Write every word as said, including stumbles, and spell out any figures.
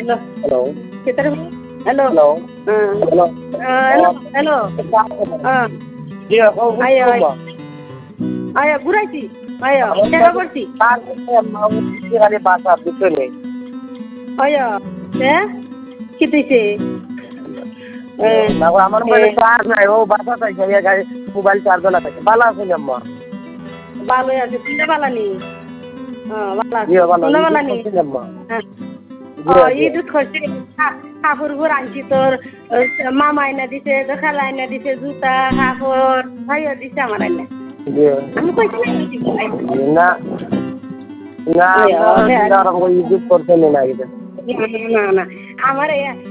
Hello. Hello. Kita hello. Hello. Uh, Hello. uh, hello. Hello. Uh, Iya, kau ayo, butuh ayo. mah? Ayo, ঘুরাইছি ayo দেখা করছি তার mau kali bahasa gitu nih. ayo eh কি দিছে না আমার মোবাইলে charge নাই ও বাসা তাই গিয়ে গাড়ি মোবাইল চার্জ না থাকে ভালো আছে আম্মা ভালো আছে তুমি ভালো নি হ্যাঁ ভালো আছে জি ভালো তুমি ভালো নি আম্মা হ্যাঁ ও ঈদ করছে কাপড় গুলো আনছি তোর মামা এনে দিছে খালা এনে দিছে জুতা কাপড় ভাইও দিছে আমার এনে জি আমি কইছি না না না আমরা ঈদ করতে না না না না আমার